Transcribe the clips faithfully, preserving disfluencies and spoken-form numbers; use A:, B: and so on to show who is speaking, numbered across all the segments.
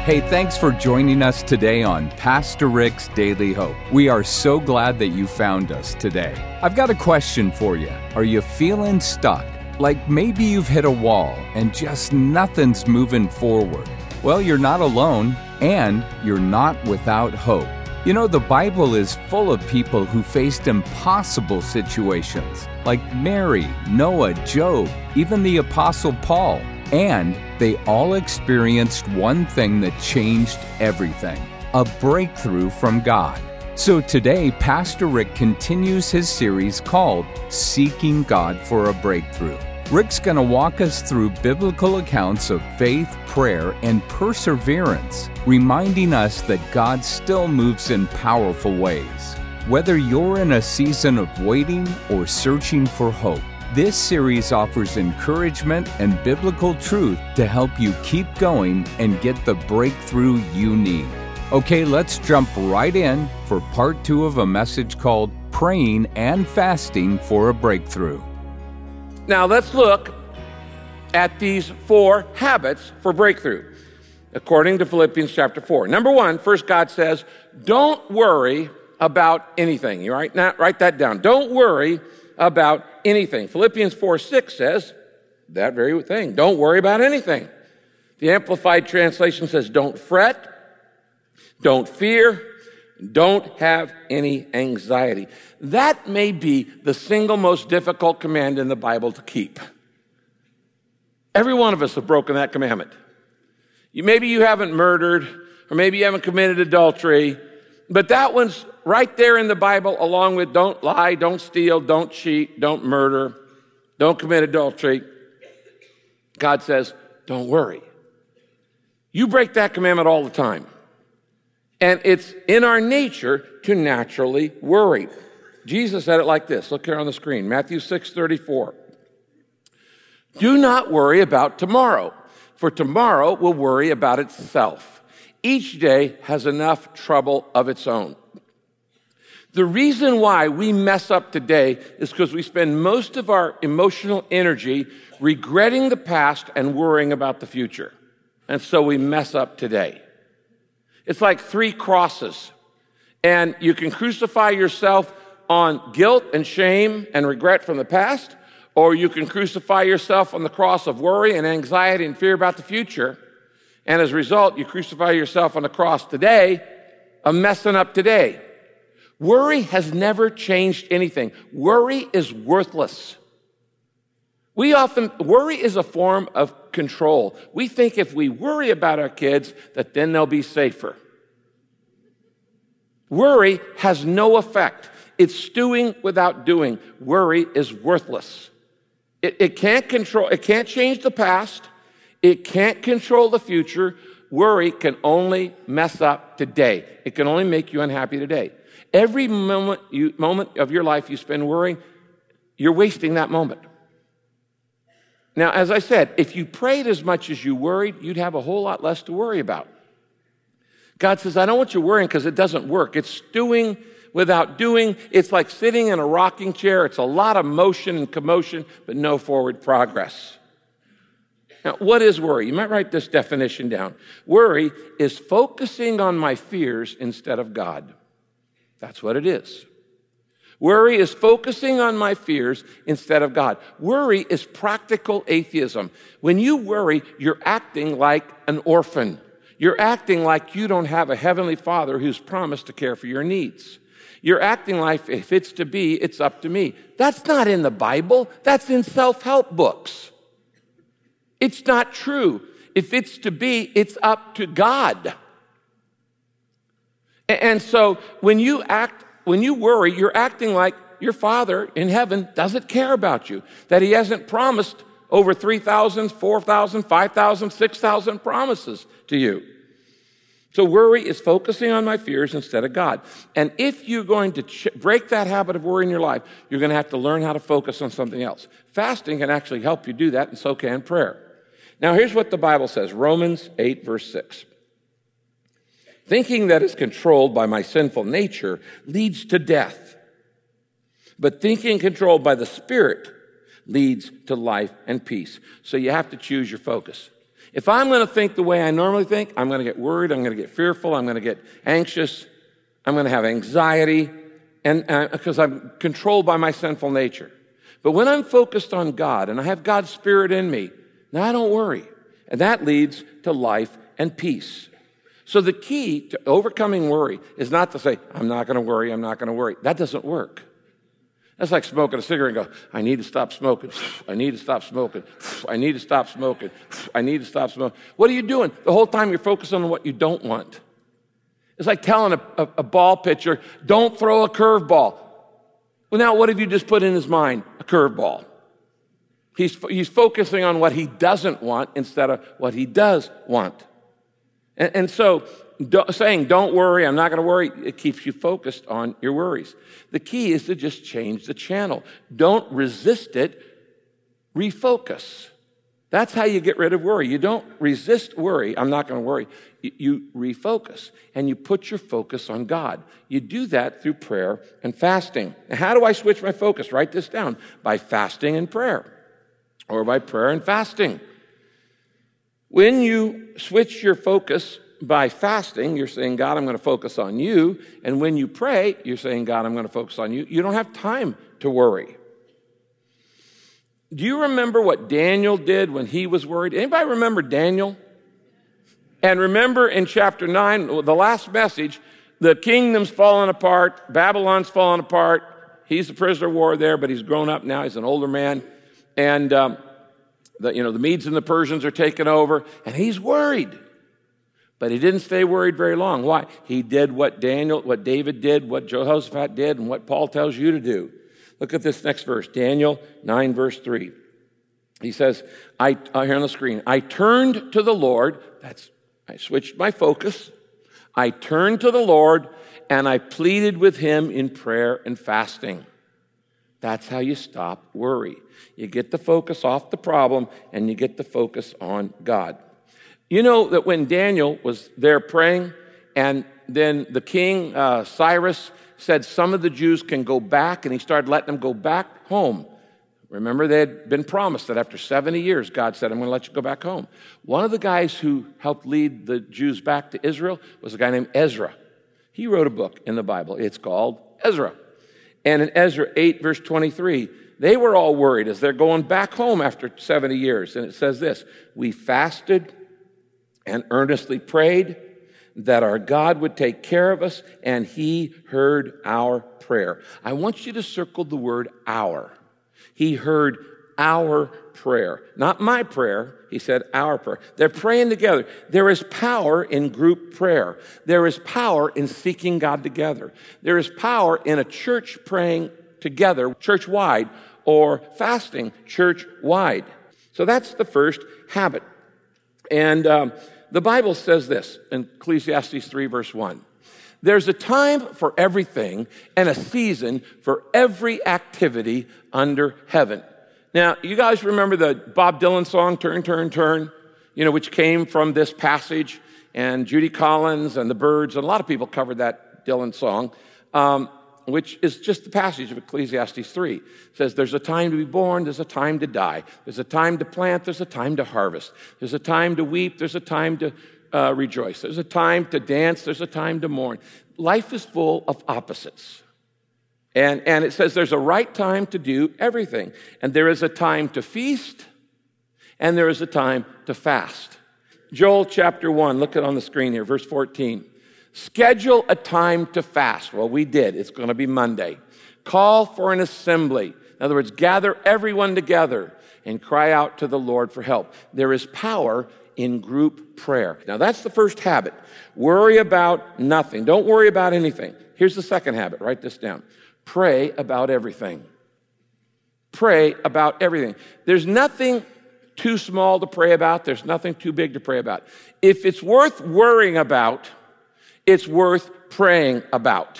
A: Hey, thanks for joining us today on Pastor Rick's Daily Hope. We are so glad that you found us today. I've got a question for you. Are you feeling stuck? Like maybe you've hit a wall and just nothing's moving forward. Well, you're not alone, and you're not without hope. You know, the Bible is full of people who faced impossible situations, like Mary, Noah, Job, even the Apostle Paul. And they all experienced one thing that changed everything, a breakthrough from God. So today, Pastor Rick continues his series called Seeking God for a Breakthrough. Rick's going to walk us through biblical accounts of faith, prayer, and perseverance, reminding us that God still moves in powerful ways. Whether you're in a season of waiting or searching for hope, this series offers encouragement and biblical truth to help you keep going and get the breakthrough you need. Okay, let's jump right in for part two of a message called Praying and Fasting for a Breakthrough.
B: Now let's look at these four habits for breakthrough, according to Philippians chapter four. Number one, first God says, don't worry about anything. You write, now, write that down. Don't worry about anything. Philippians four six says that very thing. Don't worry about anything. The Amplified Translation says, don't fret, don't fear, don't have any anxiety. That may be the single most difficult command in the Bible to keep. Every one of us have broken that commandment. You, maybe you haven't murdered, or maybe you haven't committed adultery, but that one's right there in the Bible, along with don't lie, don't steal, don't cheat, don't murder, don't commit adultery. God says, don't worry. You break that commandment all the time. And it's in our nature to naturally worry. Jesus said it like this. Look here on the screen. Matthew six thirty-four. Do not worry about tomorrow, for tomorrow will worry about itself. Each day has enough trouble of its own. The reason why we mess up today is because we spend most of our emotional energy regretting the past and worrying about the future. And so we mess up today. It's like three crosses. And you can crucify yourself on guilt and shame and regret from the past, or you can crucify yourself on the cross of worry and anxiety and fear about the future. And as a result, you crucify yourself on the cross today of messing up today. Worry has never changed anything. Worry is worthless. We often, worry is a form of control. We think if we worry about our kids, that then they'll be safer. Worry has no effect. It's doing without doing. Worry is worthless. It, it can't control, it can't change the past. It can't control the future. Worry can only mess up today. It can only make you unhappy today. Every moment, you, moment of your life you spend worrying, you're wasting that moment. Now, as I said, if you prayed as much as you worried, you'd have a whole lot less to worry about. God says, I don't want you worrying because it doesn't work. It's doing without doing. It's like sitting in a rocking chair. It's a lot of motion and commotion, but no forward progress. Now, what is worry? You might write this definition down. Worry is focusing on my fears instead of God. That's what it is. Worry is focusing on my fears instead of God. Worry is practical atheism. When you worry, you're acting like an orphan. You're acting like you don't have a heavenly Father who's promised to care for your needs. You're acting like if it's to be, it's up to me. That's not in the Bible. That's in self-help books. It's not true. If it's to be, it's up to God. And so when you act, when you worry, you're acting like your Father in heaven doesn't care about you, that he hasn't promised over three thousand, four thousand, five thousand, six thousand promises to you. So worry is focusing on my fears instead of God. And if you're going to ch- break that habit of worry in your life, you're going to have to learn how to focus on something else. Fasting can actually help you do that, and so can prayer. Now, here's what the Bible says, Romans eight, verse six. Thinking that is controlled by my sinful nature leads to death, but thinking controlled by the Spirit leads to life and peace. So you have to choose your focus. If I'm going to think the way I normally think, I'm going to get worried, I'm going to get fearful, I'm going to get anxious, I'm going to have anxiety, and uh, because I'm controlled by my sinful nature. But when I'm focused on God and I have God's Spirit in me, now I don't worry. And that leads to life and peace. So the key to overcoming worry is not to say, I'm not going to worry, I'm not going to worry. That doesn't work. That's like smoking a cigarette and go, I need to stop smoking. I need to stop smoking. I need to stop smoking. I need to stop smoking. What are you doing? The whole time you're focused on what you don't want. It's like telling a, a, a ball pitcher, don't throw a curveball. Well, now what have you just put in his mind? A curveball. He's, he's focusing on what he doesn't want instead of what he does want. And, and so do, saying, don't worry, I'm not going to worry, it keeps you focused on your worries. The key is to just change the channel. Don't resist it, refocus. That's how you get rid of worry. You don't resist worry, I'm not going to worry. You, you refocus, and you put your focus on God. You do that through prayer and fasting. Now, how do I switch my focus? Write this down. By fasting and prayer, or by prayer and fasting. When you switch your focus by fasting, you're saying, God, I'm going to focus on you. And when you pray, you're saying, God, I'm going to focus on you. You don't have time to worry. Do you remember what Daniel did when he was worried? Anybody remember Daniel? And remember in chapter nine, the last message, the kingdom's fallen apart, Babylon's fallen apart. He's a prisoner of war there, but he's grown up now. He's an older man. And, um, the, you know, the Medes and the Persians are taking over, and he's worried. But he didn't stay worried very long. Why? He did what Daniel, what David did, what Jehoshaphat did, and what Paul tells you to do. Look at this next verse, Daniel nine, verse three. He says, I, uh, here on the screen, I turned to the Lord. That's, I switched my focus. I turned to the Lord, and I pleaded with him in prayer and fasting. That's how you stop worry. You get the focus off the problem, and you get the focus on God. You know that when Daniel was there praying, and then the king, uh, Cyrus, said some of the Jews can go back, and he started letting them go back home. Remember, they had been promised that after seventy years, God said, I'm going to let you go back home. One of the guys who helped lead the Jews back to Israel was a guy named Ezra. He wrote a book in the Bible. It's called Ezra. And in Ezra eight, verse twenty-three, they were all worried as they're going back home after seventy years. And it says this, we fasted and earnestly prayed that our God would take care of us, and he heard our prayer. I want you to circle the word our. He heard our prayer. Not my prayer. He said our prayer. They're praying together. There is power in group prayer. There is power in seeking God together. There is power in a church praying together, church-wide, or fasting church-wide. So that's the first habit. And um, the Bible says this in Ecclesiastes three, verse one. There's a time for everything and a season for every activity under heaven. Now, you guys remember the Bob Dylan song, Turn, Turn, Turn, you know, which came from this passage, and Judy Collins and the Byrds, and a lot of people covered that Dylan song, um, which is just the passage of Ecclesiastes three. It says, there's a time to be born, there's a time to die. There's a time to plant, there's a time to harvest. There's a time to weep, there's a time to uh, rejoice. There's a time to dance, there's a time to mourn. Life is full of opposites. And, and it says there's a right time to do everything. And there is a time to feast, and there is a time to fast. Joel chapter one, look at on the screen here, verse fourteen. Schedule a time to fast. Well, we did. It's going to be Monday. Call for an assembly. In other words, gather everyone together and cry out to the Lord for help. There is power in group prayer. Now, that's the first habit. Worry about nothing. Don't worry about anything. Here's the second habit. Write this down. Pray about everything. Pray about everything. There's nothing too small to pray about. There's nothing too big to pray about. If it's worth worrying about, it's worth praying about.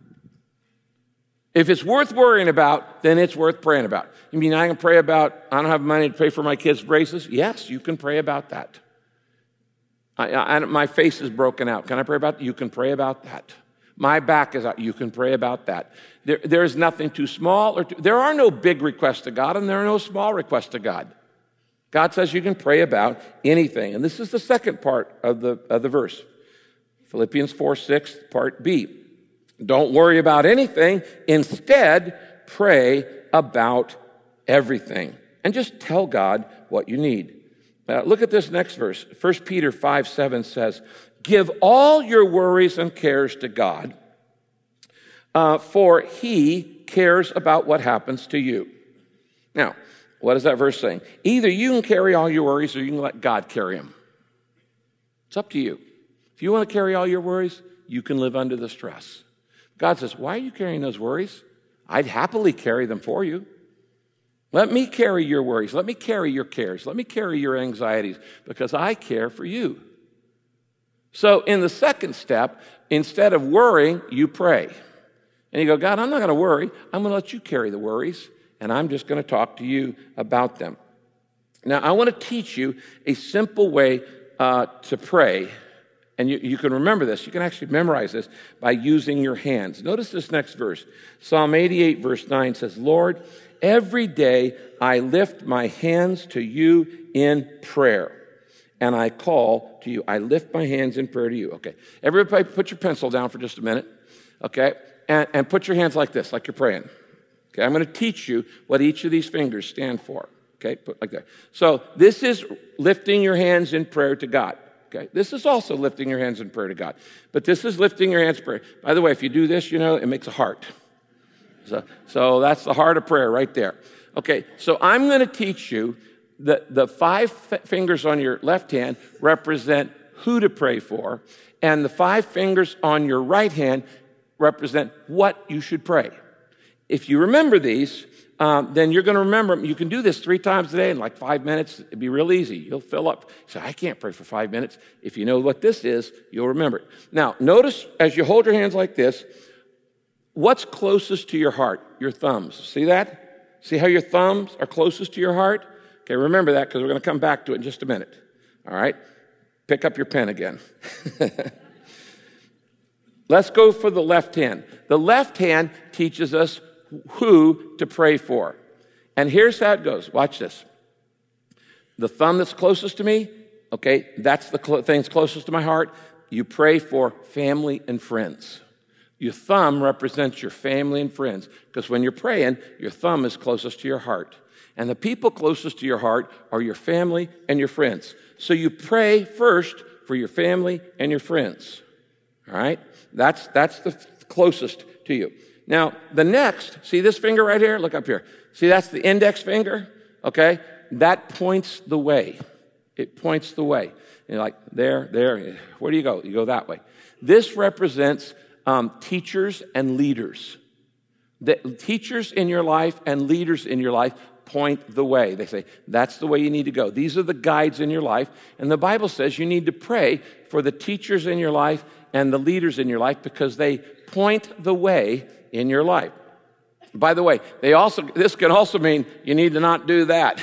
B: If it's worth worrying about, then it's worth praying about. You mean I can pray about, I don't have money to pay for my kids' braces? Yes, you can pray about that. I, I, my face is broken out. Can I pray about that? You can pray about that. My back is out. You can pray about that. There, there is nothing too small. or too, There are no big requests to God, and there are no small requests to God. God says you can pray about anything. And this is the second part of the, of the verse. Philippians four six, part B. Don't worry about anything. Instead, pray about everything. And just tell God what you need. Uh, look at this next verse. First Peter five seven says, give all your worries and cares to God, uh, for he cares about what happens to you. Now, what is that verse saying? Either you can carry all your worries or you can let God carry them. It's up to you. If you want to carry all your worries, you can live under the stress. God says, why are you carrying those worries? I'd happily carry them for you. Let me carry your worries. Let me carry your cares. Let me carry your anxieties because I care for you. So in the second step, instead of worrying, you pray. And you go, God, I'm not going to worry. I'm going to let you carry the worries, and I'm just going to talk to you about them. Now, I want to teach you a simple way uh, to pray. And you, you can remember this. You can actually memorize this by using your hands. Notice this next verse. Psalm eighty-eight, verse nine says, Lord, every day I lift my hands to you in prayer, and I call to you. I lift my hands in prayer to you. Okay. Everybody put your pencil down for just a minute. Okay. And, and put your hands like this, like you're praying. Okay. I'm going to teach you what each of these fingers stand for. Okay. Put like that. So this is lifting your hands in prayer to God. Okay, this is also lifting your hands in prayer to God. But this is lifting your hands in prayer. By the way, if you do this, you know, it makes a heart. So, so that's the heart of prayer right there. Okay, so I'm going to teach you that the five f- fingers on your left hand represent who to pray for, and the five fingers on your right hand represent what you should pray. If you remember these, Um, then you're going to remember them. You can do this three times a day in like five minutes. It'd be real easy. You'll fill up. So I can't pray for five minutes. If you know what this is, you'll remember it. Now, notice as you hold your hands like this, what's closest to your heart? Your thumbs. See that? See how your thumbs are closest to your heart? Okay, remember that because we're going to come back to it in just a minute. All right? Pick up your pen again. Let's go for the left hand. The left hand teaches us who to pray for. And here's how it goes. Watch this. The thumb that's closest to me, okay, that's the cl- thing that's closest to my heart. You pray for family and friends. Your thumb represents your family and friends because when you're praying, your thumb is closest to your heart. And the people closest to your heart are your family and your friends. So you pray first for your family and your friends. All right? That's, that's the closest to you. Now, the next, see this finger right here? Look up here. See, that's the index finger, okay? That points the way. It points the way. You're like, there, there. Where do you go? You go that way. This represents um, teachers and leaders. The teachers in your life and leaders in your life point the way. They say, that's the way you need to go. These are the guides in your life. And the Bible says you need to pray for the teachers in your life and the leaders in your life because they point the way in your life. By the way, they also this can also mean you need to not do that.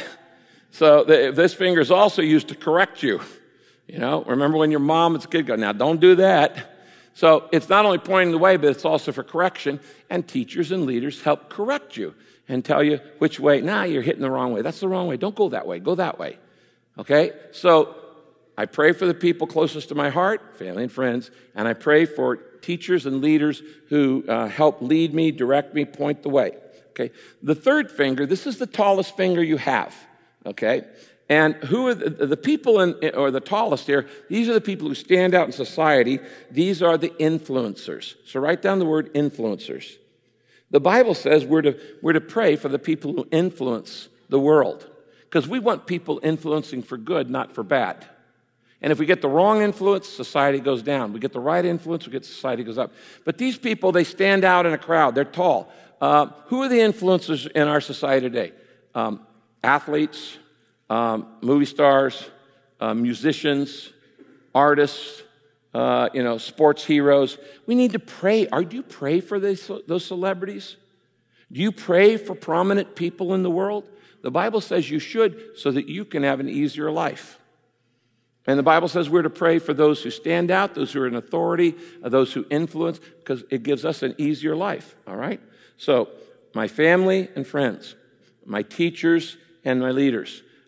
B: So the, this finger is also used to correct you. You know, remember when your mom as a kid go, now don't do that. So it's not only pointing the way, but it's also for correction. And teachers and leaders help correct you and tell you which way. Nah, you're hitting the wrong way. That's the wrong way. Don't go that way. Go that way. Okay? So I pray for the people closest to my heart, family and friends, and I pray for teachers and leaders who uh, help lead me, direct me, point the way. Okay. The third finger, this is the tallest finger you have. Okay. And who are the, the people in, or the tallest here? These are the people who stand out in society. These are the influencers. So write down the word influencers. The Bible says we're to, we're to pray for the people who influence the world because we want people influencing for good, not for bad. And if we get the wrong influence, society goes down. We get the right influence, we get society goes up. But these people, they stand out in a crowd. They're tall. Uh, who are the influencers in our society today? Um, athletes, um, movie stars, uh, musicians, artists, uh, you know, sports heroes. We need to pray. Are, do you pray for these, those celebrities? Do you pray for prominent people in the world? The Bible says you should so that you can have an easier life. And the Bible says we're to pray for those who stand out, those who are in authority, those who influence, because it gives us an easier life, all right? So my family and friends, my teachers and my leaders.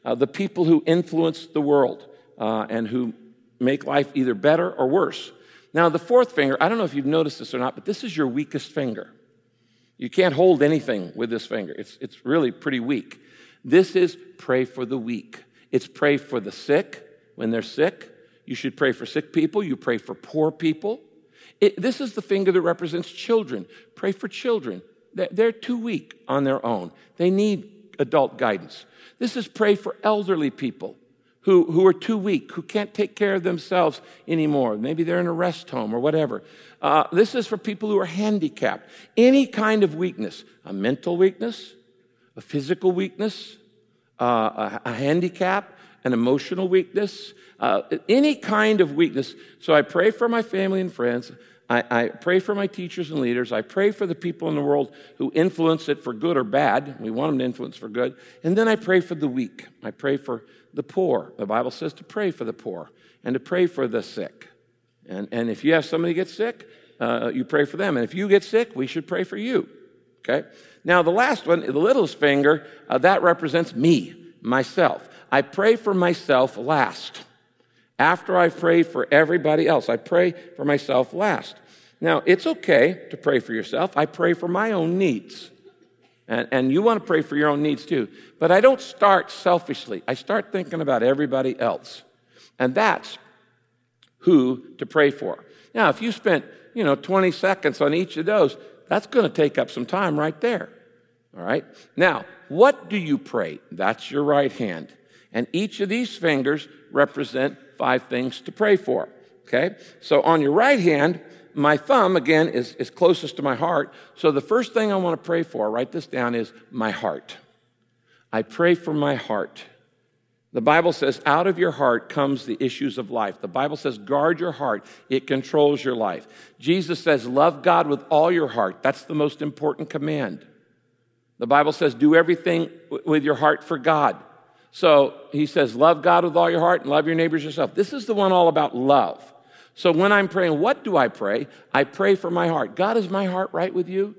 B: uh, the people who influence the world uh, and who make life either better or worse. Now, the fourth finger, I don't know if you've noticed this or not, but this is your weakest finger. You can't hold anything with this finger. It's, it's really pretty weak. This is pray for the weak. It's pray for the sick when they're sick. You should pray for sick people. You pray for poor people. It, this is the finger that represents children. Pray for children. They're, they're too weak on their own. They need adult guidance. This is pray for elderly people who, who are too weak, who can't take care of themselves anymore. Maybe they're in a rest home or whatever. Uh, this is for people who are handicapped. Any kind of weakness, a mental weakness, a physical weakness, uh, a, a handicap, an emotional weakness, uh, any kind of weakness. So I pray for my family and friends. I, I pray for my teachers and leaders. I pray for the people in the world who influence it for good or bad. We want them to influence for good. And then I pray for the weak. I pray for the poor. The Bible says to pray for the poor and to pray for the sick. And, and if you have somebody get sick, uh, you pray for them. And if you get sick, we should pray for you. Okay? Now, the last one, the littlest finger, uh, that represents me, myself. I pray for myself last. After I've prayed for everybody else, I pray for myself last. Now, it's okay to pray for yourself. I pray for my own needs. And, and you want to pray for your own needs too. But I don't start selfishly. I start thinking about everybody else. And that's who to pray for. Now, if you spent, you know, twenty seconds on each of those, that's going to take up some time right there. All right? Now, what do you pray? That's your right hand. And each of these fingers represent five things to pray for. Okay? So on your right hand, my thumb, again, is, is closest to my heart. So the first thing I want to pray for, write this down, is my heart. I pray for my heart. The Bible says, out of your heart comes the issues of life. The Bible says, guard your heart. It controls your life. Jesus says, love God with all your heart. That's the most important command. The Bible says, do everything with your heart for God. So he says, love God with all your heart and love your neighbors yourself. This is the one all about love. So when I'm praying, what do I pray? I pray for my heart. God, is my heart right with you?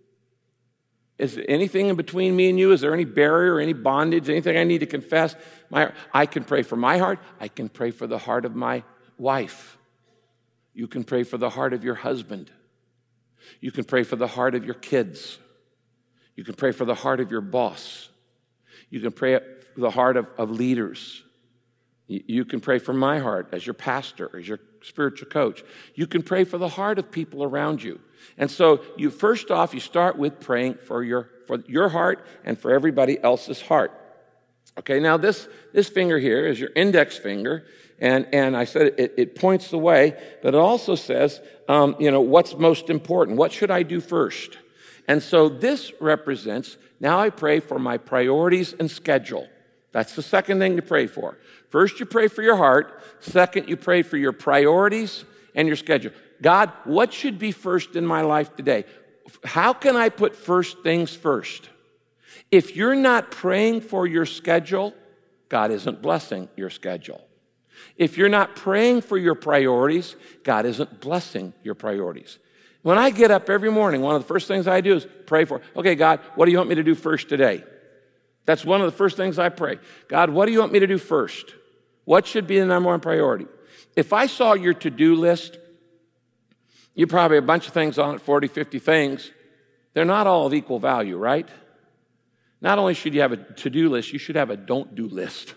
B: Is there anything in between me and you? Is there any barrier, any bondage, anything I need to confess? My, I can pray for my heart. I can pray for the heart of my wife. You can pray for the heart of your husband. You can pray for the heart of your kids. You can pray for the heart of your boss. You can pray for the heart of, of leaders. You, you can pray for my heart as your pastor, as your spiritual coach. You can pray for the heart of people around you. And so you first off, you start with praying for your for your heart and for everybody else's heart. Okay, now this, this finger here is your index finger, and, and I said it, it points the way, but it also says, um, you know, what's most important? What should I do first? And so this represents, now I pray for my priorities and schedule. That's the second thing to pray for. First, you pray for your heart. Second, you pray for your priorities and your schedule. God, what should be first in my life today? How can I put first things first? If you're not praying for your schedule, God isn't blessing your schedule. If you're not praying for your priorities, God isn't blessing your priorities. When I get up every morning, one of the first things I do is pray for, okay, God, what do you want me to do first today? That's one of the first things I pray. God, what do you want me to do first? What should be the number one priority? If I saw your to-do list, you probably have a bunch of things on it, forty, fifty things. They're not all of equal value, right? Not only should you have a to-do list, you should have a don't-do list.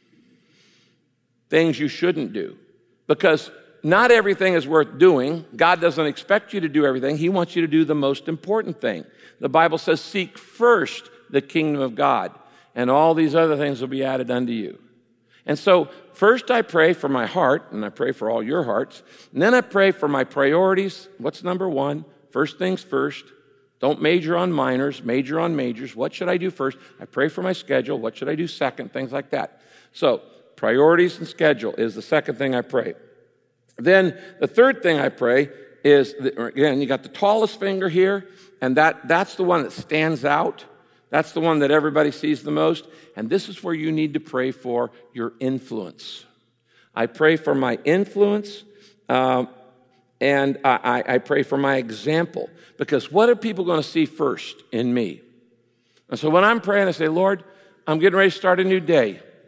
B: Things you shouldn't do. Because not everything is worth doing. God doesn't expect you to do everything. He wants you to do the most important thing. The Bible says, seek first the kingdom of God, and all these other things will be added unto you. And so first I pray for my heart, and I pray for all your hearts, and then I pray for my priorities. What's number one? First things first. Don't major on minors, major on majors. What should I do first? I pray for my schedule. What should I do second? Things like that. So priorities and schedule is the second thing I pray. Then the third thing I pray is, again, you got the tallest finger here, and that, that's the one that stands out. That's the one that everybody sees the most. And this is where you need to pray for your influence. I pray for my influence, uh, and I, I pray for my example. Because what are people going to see first in me? And so when I'm praying, I say, Lord, I'm getting ready to start a new day.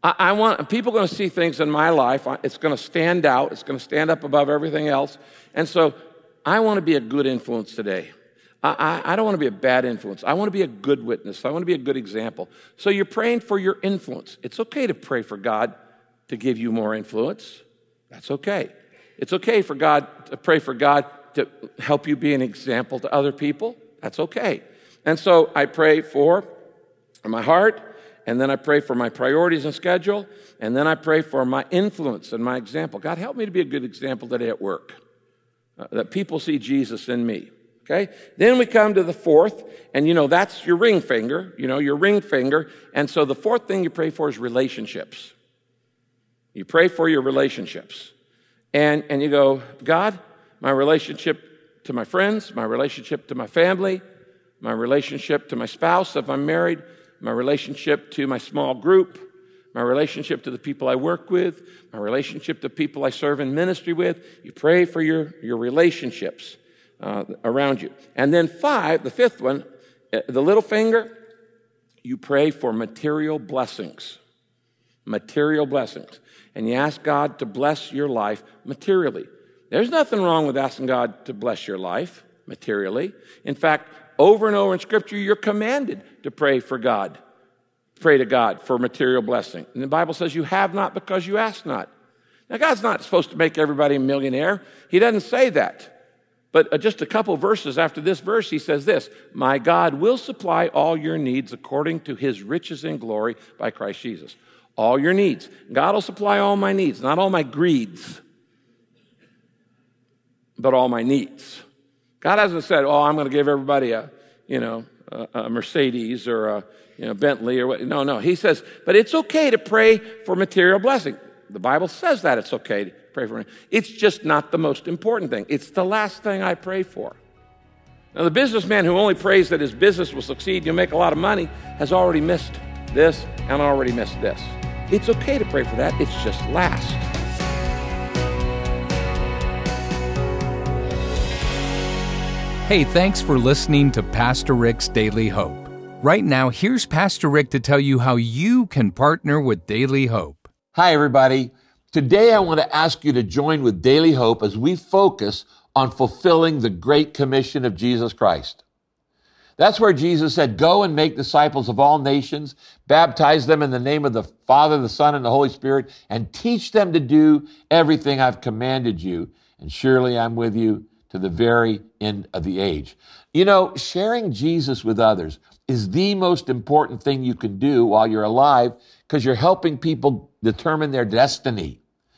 B: I, I want people are going to see things in my life. It's going to stand out. It's going to stand up above everything else. And so I want to be a good influence today. I, I, I don't want to be a bad influence. I want to be a good witness. I want to be a good example. So you're praying for your influence. It's okay to pray for God to give you more influence. That's okay. It's okay for God to pray for God to help you be an example to other people. That's okay. And so I pray for my heart, and then I pray for my priorities and schedule, and then I pray for my influence and my example. God, help me to be a good example today at work, uh, that people see Jesus in me. Okay? Then we come to the fourth, and you know, that's your ring finger, you know, your ring finger. And so the fourth thing you pray for is relationships. You pray for your relationships. And, and you go, God, my relationship to my friends, my relationship to my family, my relationship to my spouse if I'm married, my relationship to my small group, my relationship to the people I work with, my relationship to people I serve in ministry with. You pray for your, your relationships uh, around you. And then five, the fifth one, the little finger, you pray for material blessings. Material blessings. And you ask God to bless your life materially. There's nothing wrong with asking God to bless your life materially. In fact, over and over in Scripture, you're commanded to pray for God. Pray to God for material blessing. And the Bible says you have not because you ask not. Now, God's not supposed to make everybody a millionaire. He doesn't say that. But just a couple verses after this verse, he says this, my God will supply all your needs according to his riches in glory by Christ Jesus. All your needs. God will supply all my needs, not all my greeds, but all my needs. God hasn't said, oh, I'm going to give everybody a, you know, a, a Mercedes or a, you know, Bentley or what. No, no. He says, but it's okay to pray for material blessing. The Bible says that it's okay to pray for it. It's just not the most important thing. It's the last thing I pray for. Now, the businessman who only prays that his business will succeed and you'll make a lot of money has already missed this and already missed this. It's okay to pray for that. It's just last.
A: Hey, thanks for listening to Pastor Rick's Daily Hope. Right now, here's Pastor Rick to tell you how you can partner with Daily Hope.
C: Hi, everybody. Today, I want to ask you to join with Daily Hope as we focus on fulfilling the Great Commission of Jesus Christ. That's where Jesus said, go and make disciples of all nations, baptize them in the name of the Father, the Son, and the Holy Spirit, and teach them to do everything I've commanded you. And surely I'm with you to the very end of the age. You know, sharing Jesus with others is the most important thing you can do while you're alive because you're helping people determine their destiny.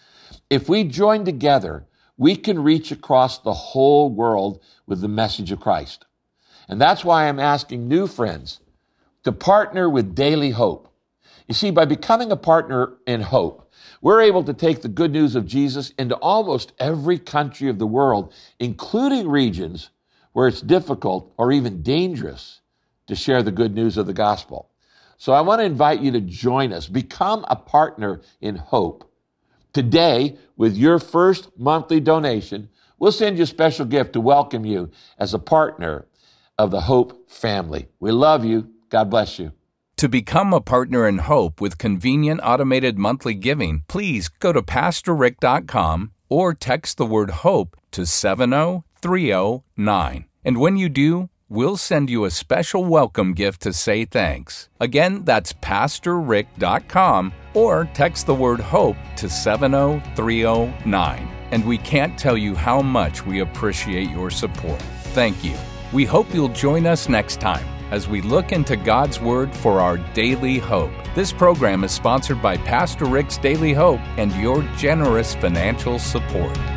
C: If we join together, we can reach across the whole world with the message of Christ. And that's why I'm asking new friends to partner with Daily Hope. You see, by becoming a partner in hope, we're able to take the good news of Jesus into almost every country of the world, including regions where it's difficult or even dangerous to share the good news of the gospel. So I want to invite you to join us. Become a partner in hope. Today, with your first monthly donation, we'll send you a special gift to welcome you as a partner of the Hope family. We love you. God bless you.
A: To become a partner in Hope with convenient automated monthly giving, please go to pastor rick dot com or text the word HOPE to seven oh three oh nine. And when you do, we'll send you a special welcome gift to say thanks. Again, that's pastor rick dot com or text the word HOPE to seven oh three oh nine. And we can't tell you how much we appreciate your support. Thank you. We hope you'll join us next time as we look into God's Word for our daily hope. This program is sponsored by Pastor Rick's Daily Hope and your generous financial support.